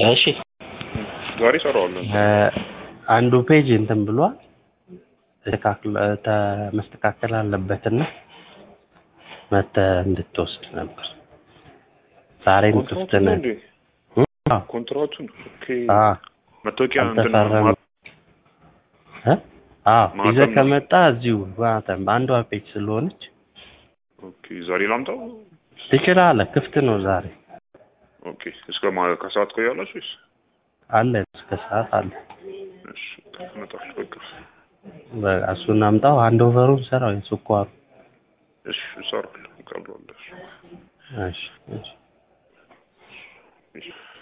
እሺ ዛሬ ሰራዋለሁ። አንዱ ፔጅ እንትን ብሏል መስተካከል አለበትና መተህ እንድትወስድ ነበር። ዛሬም ክፍት ነን። ኮንትራቱን ኦኬ መታወቂያ አልተፈረመም። ይዘህ ከመጣ እዚሁ አንዷ ፔጅ ስለሆነች ኦኬ ዛሬ ላምጣው ትችላለህ። ክፍት ነው ዛሬ። ኦኬ እስከ ከሰዓት ቆያላችሁ ወይስ አለ? እስከ ሰዓት አለ። እሺ መጣሁ በቃ እሱን አምጣው። አንድ ኦቨሩን ሰራው የስኳሩ። እሺ ሰራው ቀርቧል። እሺ እሺ